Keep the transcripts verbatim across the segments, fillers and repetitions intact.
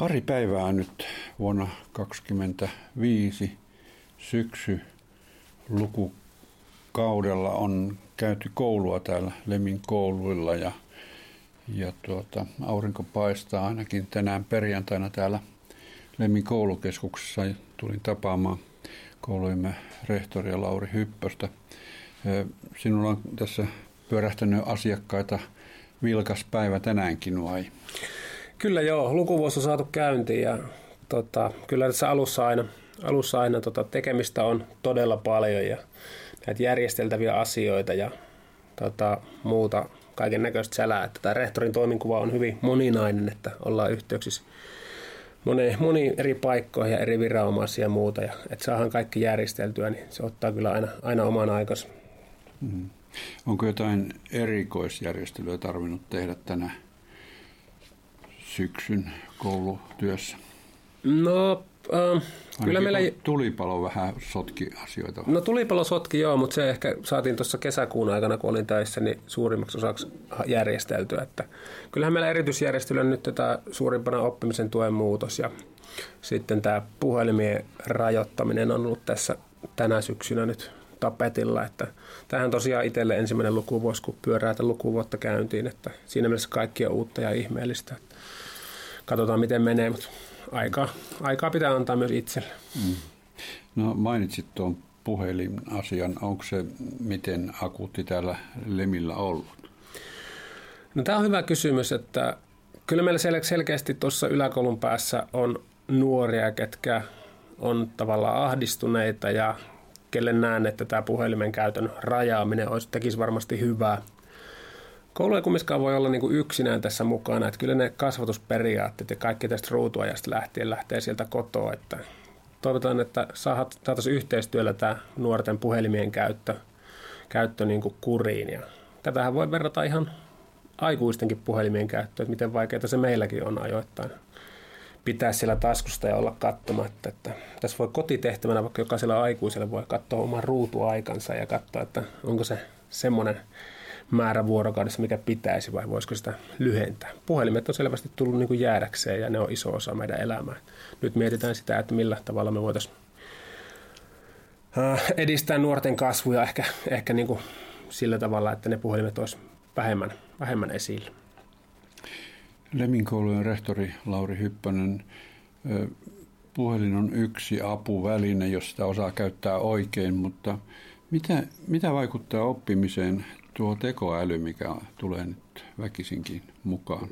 Pari päivää nyt vuonna kaksikymmentäviisi syksy lukukaudella on käyty koulua täällä Lemin kouluilla ja, ja tuota, aurinko paistaa ainakin tänään perjantaina täällä Lemin koulukeskuksessa. Tulin tapaamaan koulujemme rehtoria Lauri Hyppöstä. Sinulla on tässä pyörähtänyt asiakkaita vilkas päivä tänäänkin vai? Kyllä joo, lukuvuosi on saatu käyntiin ja tota, kyllä tässä alussa aina, alussa aina tota, tekemistä on todella paljon ja näitä järjesteltäviä asioita ja tota, muuta kaiken näköistä sälää. Tämä rehtorin toiminkuva on hyvin moninainen, että ollaan yhteyksissä moni, moni eri paikkoihin ja eri viranomaisia ja muuta. Ja, että saadaan kaikki järjesteltyä, niin se ottaa kyllä aina, aina oman aikansa. Mm. Onko jotain erikoisjärjestelyä tarvinnut tehdä tänä syksyn koulutyössä? No, äh, kyllä meillä tulipalo vähän sotki asioita. No tulipalo sotki joo, mutta se ehkä saatiin tuossa kesäkuun aikana, kun olin töissä, niin suurimmaksi osaksi järjesteltyä. Että kyllähän meillä erityisjärjestely on nyt tätä suurimpana oppimisen tuen muutos ja sitten tämä puhelimien rajoittaminen on ollut tässä tänä syksynä nyt tapetilla. Että tämähän tosiaan itselle ensimmäinen lukuvuosi, kun pyörää tämän lukuvuotta käyntiin, että siinä mielessä kaikki on uutta ja ihmeellistä. Katsotaan miten menee, mutta aikaa, aikaa pitää antaa myös itselle. Mm. No mainitsit tuon puhelinasian. Onko se miten akuutti täällä Lemillä ollut? No, tämä on hyvä kysymys, että kyllä meillä sel- selkeästi tuossa yläkoulun päässä on nuoria, ketkä on tavallaan ahdistuneita ja kelle näen, että tämä puhelimen käytön rajaaminen olisi, tekisi varmasti hyvää. Koulu ei kumminkaan voi olla niin kuin yksinään tässä mukana, että kyllä ne kasvatusperiaatteet ja kaikki tästä ruutuajasta lähtien lähtee sieltä kotoa, että toivotaan, että saataisiin yhteistyöllä tämä nuorten puhelimien käyttö, käyttö niin kuin kuriin. Ja tätähän voi verrata ihan aikuistenkin puhelimien käyttöön, että miten vaikeaa se meilläkin on ajoittain pitää siellä taskusta ja olla katsomatta. Että tässä voi kotitehtävänä, vaikka jokaisella aikuisella voi katsoa oman ruutuaikansa ja katsoa, että onko se semmoinen määrä vuorokaudessa, mikä pitäisi vai voisiko sitä lyhentää. Puhelimet on selvästi tullut niin kuin jäädäkseen ja ne on iso osa meidän elämää. Nyt mietitään sitä, että millä tavalla me voitaisiin edistää nuorten kasvua ehkä, ehkä niin kuin sillä tavalla, että ne puhelimet olisi vähemmän, vähemmän esillä. Lemin koulujen rehtori Lauri Hyppönen, puhelin on yksi apuväline, jos sitä osaa käyttää oikein, mutta mitä, mitä vaikuttaa oppimiseen tuo tekoäly, mikä tulee nyt väkisinkin mukaan?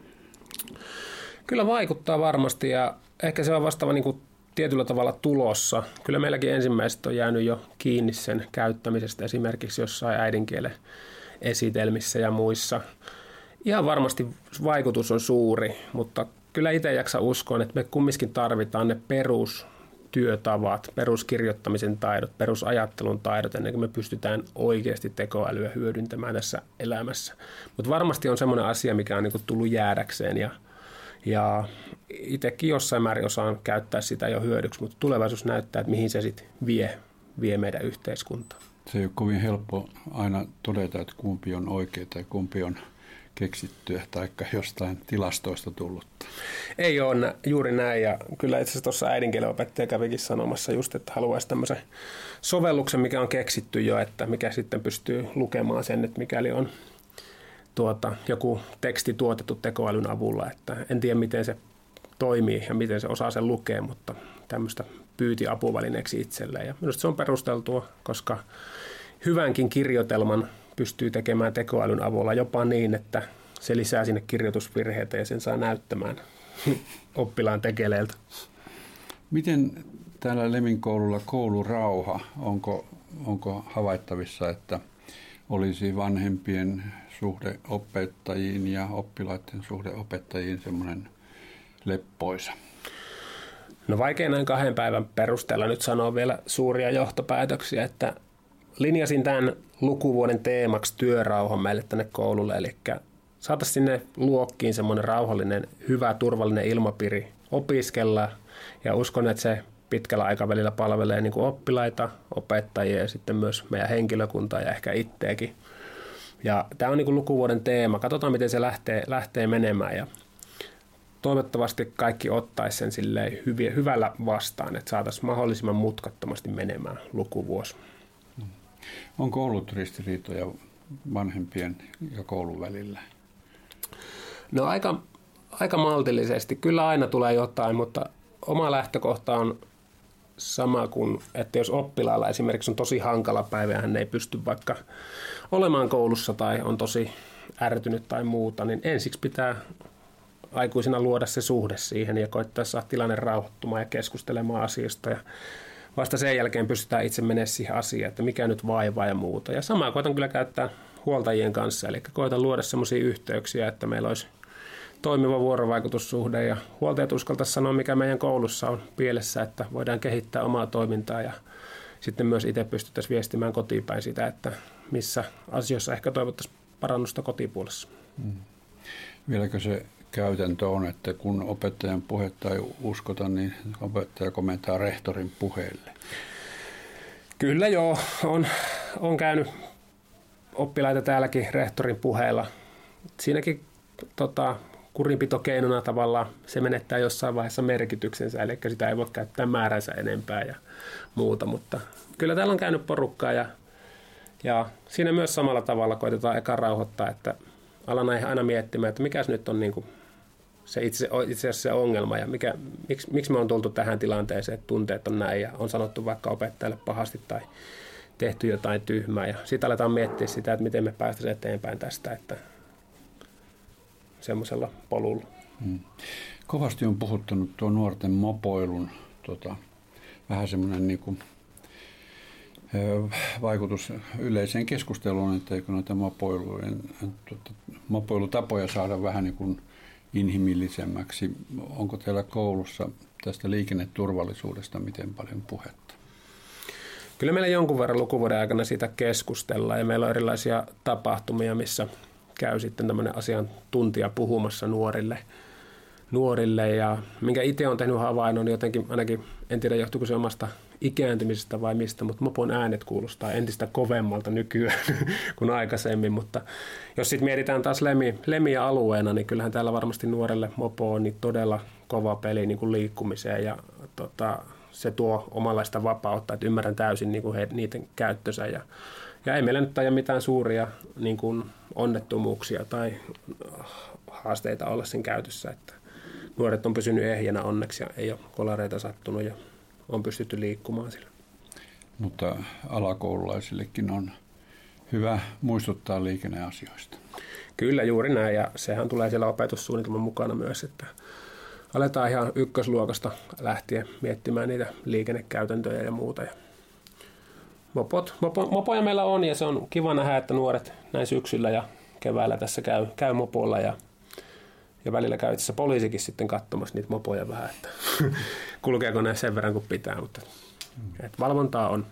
Kyllä vaikuttaa varmasti ja ehkä se on vastaava niin kuin tietyllä tavalla tulossa. Kyllä meilläkin ensimmäiset on jäänyt jo kiinni sen käyttämisestä esimerkiksi jossain äidinkielen esitelmissä ja muissa. Ihan varmasti vaikutus on suuri, mutta kyllä itse jaksa uskoa, että me kumminkin tarvitaan ne perustyötavat, peruskirjoittamisen taidot, perusajattelun taidot, ennen kuin me pystytään oikeasti tekoälyä hyödyntämään tässä elämässä. Mutta varmasti on semmoinen asia, mikä on niinku tullut jäädäkseen ja, ja itsekin jossain määrin osaan käyttää sitä jo hyödyksi, mutta tulevaisuus näyttää, että mihin se sitten vie, vie meidän yhteiskuntaa. Se ei ole kovin helppo aina todeta, että kumpi on oikea tai kumpi on keksittyä tai jostain tilastoista tullutta. Ei ole juuri näin ja kyllä itse asiassa tuossa äidinkielen opettaja kävikin sanomassa just, että haluaisi tämmöisen sovelluksen, mikä on keksitty jo, että mikä sitten pystyy lukemaan sen, että mikäli on tuota, joku teksti tuotettu tekoälyn avulla, että en tiedä miten se toimii ja miten se osaa sen lukea, mutta tämmöistä pyyti apuvälineeksi itselleen ja minusta se on perusteltua, koska hyvänkin kirjoitelman pystyy tekemään tekoälyn avulla jopa niin, että se lisää sinne kirjoitusvirheitä ja sen saa näyttämään oppilaan tekeleeltä. Miten täällä Lemin koululla koulurauha, onko, onko havaittavissa, että olisi vanhempien suhde opettajiin ja oppilaiden suhde opettajiin semmoinen leppoisa? No vaikea näin kahden päivän perusteella nyt sanoa vielä suuria johtopäätöksiä, että linjasin tämän lukuvuoden teemaksi työrauhan meille tänne koululle, eli saataisiin sinne luokkiin semmoinen rauhallinen, hyvä, turvallinen ilmapiiri opiskella, ja uskon, että se pitkällä aikavälillä palvelee niin kuin oppilaita, opettajia ja sitten myös meidän henkilökuntaa ja ehkä itseäkin. Ja tämä on niin kuin lukuvuoden teema. Katsotaan, miten se lähtee, lähtee menemään. Ja toivottavasti kaikki ottaisi sen silleen hyviä, hyvällä vastaan, että saataisiin mahdollisimman mutkattomasti menemään lukuvuosi. Onko ollut ristiriitoja vanhempien ja koulun välillä? No aika, aika maltillisesti. Kyllä aina tulee jotain, mutta oma lähtökohta on sama kuin, että jos oppilaalla esimerkiksi on tosi hankala päivä ja hän ei pysty vaikka olemaan koulussa tai on tosi ärtynyt tai muuta, niin ensiksi pitää aikuisina luoda se suhde siihen ja koittaa saada tilanne rauhoittumaan ja keskustelemaan asiasta. Ja vasta sen jälkeen pystytään itse menemään siihen asiaan, että mikä nyt vaivaa ja muuta. Ja samaa koitan kyllä käyttää huoltajien kanssa, eli koitan luoda sellaisia yhteyksiä, että meillä olisi toimiva vuorovaikutussuhde ja huoltajat uskaltaisi sanoa, mikä meidän koulussa on pielessä, että voidaan kehittää omaa toimintaa ja sitten myös itse pystyttäisiin viestimään kotiin päin sitä, että missä asioissa ehkä toivottaisiin parannusta kotipuolessa. Hmm. Vieläkö se käytäntö on, että kun opettajan puhetta ei uskota, niin opettaja komentaa rehtorin puheelle? Kyllä joo, on, on käynyt oppilaita täälläkin rehtorin puheella. Siinäkin tota, kurinpitokeinona tavallaan se menettää jossain vaiheessa merkityksensä, eli sitä ei voi käyttää määränsä enempää ja muuta, mutta kyllä täällä on käynyt porukkaa ja, ja siinä myös samalla tavalla koitetaan eka rauhoittaa, että alan aina miettimään, että mikä nyt on niin kuin se itse, itse asiassa se ongelma ja mikä, miksi, miksi me on tultu tähän tilanteeseen, että tunteet on näin ja on sanottu vaikka opettajalle pahasti tai tehty jotain tyhmää ja sitten aletaan miettiä sitä, että miten me päästäisiin eteenpäin tästä, että semmoisella polulla. Hmm. Kovasti on puhuttanut tuo nuorten mopoilun tota, vähän semmoinen niin kuin, ö, vaikutus yleiseen keskusteluun, että eikö noita mopoilujen, tota, mopoilutapoja saada vähän niin kuin inhimillisemmäksi. Onko teillä koulussa tästä liikenneturvallisuudesta miten paljon puhetta? Kyllä meillä jonkun verran lukuvuoden aikana siitä keskustellaan ja meillä on erilaisia tapahtumia, missä käy sitten tämmöinen asiantuntija puhumassa nuorille, nuorille ja minkä itse olen tehnyt havainnon, niin jotenkin ainakin, en tiedä johtuuko se omasta ikääntymisestä vai mistä, mutta mopon äänet kuulostaa entistä kovemmalta nykyään kuin aikaisemmin, mutta jos sitten mietitään taas Lemi, Lemiä alueena, niin kyllähän täällä varmasti nuorelle mopo on niin todella kova peli niin kuin liikkumiseen ja tota, se tuo omanlaista vapautta, että ymmärrän täysin niin kuin he, niiden käyttönsä ja, ja ei meillä nyt aja mitään suuria niin kuin onnettomuuksia tai haasteita olla sen käytössä, että nuoret on pysynyt ehjänä onneksi ja ei ole kolareita sattunut ja on pystytty liikkumaan sillä. Mutta alakoululaisillekin on hyvä muistuttaa liikenneasioista. Kyllä juuri näin ja sehän tulee siellä opetussuunnitelman mukana myös, että aletaan ihan ykkösluokasta lähtien miettimään niitä liikennekäytäntöjä ja muuta. Mopot, mopo, mopoja meillä on ja se on kiva nähdä, että nuoret näin syksyllä ja keväällä tässä käy, käy mopolla ja, ja välillä käy itse poliisikin sitten katsomassa niitä mopoja vähän, että kulkeeko ne sen verran kuin pitää, mutta että valvontaa on.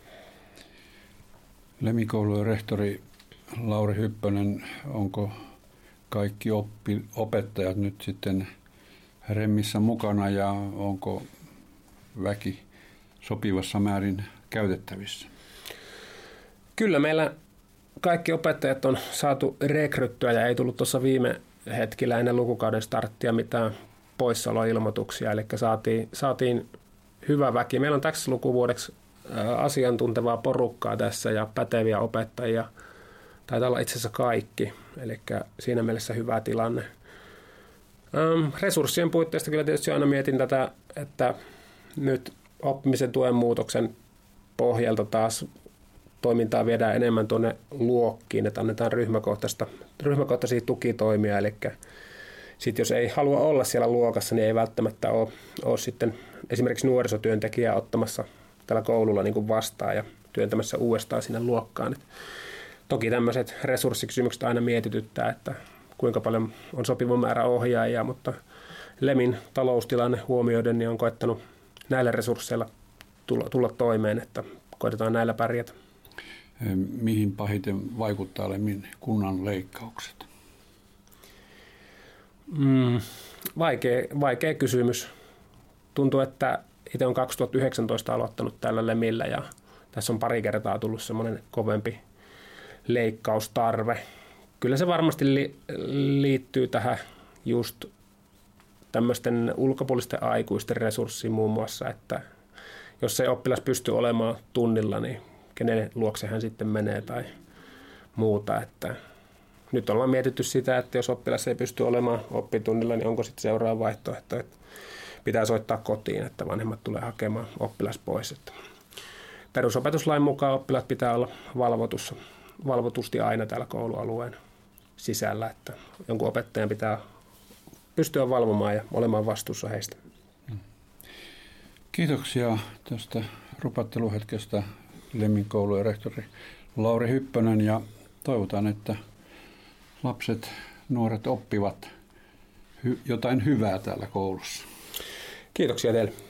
Lemikoulujen rehtori Lauri Hyppönen, onko kaikki oppi, opettajat nyt sitten remmissä mukana ja onko väki sopivassa määrin käytettävissä? Kyllä meillä kaikki opettajat on saatu rekryttyä ja ei tullut tuossa viime hetkellä ennen lukukauden starttia mitään poissaoloilmoituksia, eli saatiin, saatiin hyvä väki. Meillä on tässä lukuvuodeksi asiantuntevaa porukkaa tässä ja päteviä opettajia. Taitaa olla itse asiassa kaikki, eli siinä mielessä hyvä tilanne. Resurssien puitteista kyllä tietysti aina mietin tätä, että nyt oppimisen tuen muutoksen pohjalta taas toimintaa viedään enemmän tuonne luokkiin, että annetaan ryhmäkohtaista, ryhmäkohtaisia tukitoimia, eli sitten jos ei halua olla siellä luokassa, niin ei välttämättä ole, ole sitten esimerkiksi nuorisotyöntekijää ottamassa tällä koululla niin kuin vastaan ja työntämässä uudestaan sinne luokkaan. Et toki tämmöiset resurssikysymykset aina mietityttää, että kuinka paljon on sopiva määrä ohjaajia, mutta Lemin taloustilanne huomioiden niin on koettanut näillä resursseilla tulla, tulla toimeen, että koitetaan näillä pärjätä. Mihin pahiten vaikuttaa Lemin kunnan leikkaukset? Mm, vaikea, vaikea kysymys. Tuntuu, että itse olen kaksituhattayhdeksäntoista aloittanut täällä Lemillä ja tässä on pari kertaa tullut semmoinen kovempi leikkaustarve. Kyllä se varmasti li- liittyy tähän just tämmöisten ulkopuolisten aikuisten resurssiin muun muassa, että jos ei oppilas pysty olemaan tunnilla, niin kenen luokse hän sitten menee tai muuta. Että nyt ollaan mietitty sitä, että jos oppilas ei pysty olemaan oppitunnilla, niin onko sitten seuraava vaihtoehto, että pitää soittaa kotiin, että vanhemmat tulee hakemaan oppilas pois. Että perusopetuslain mukaan oppilas pitää olla valvotussa, valvotusti aina täällä koulualueen sisällä, että jonkun opettajan pitää pystyä valvomaan ja olemaan vastuussa heistä. Kiitoksia tästä rupatteluhetkestä Lemmin koulujen rehtori Lauri Hyppönen, ja toivotaan, että lapset, nuoret oppivat hy- jotain hyvää täällä koulussa. Kiitoksia teille.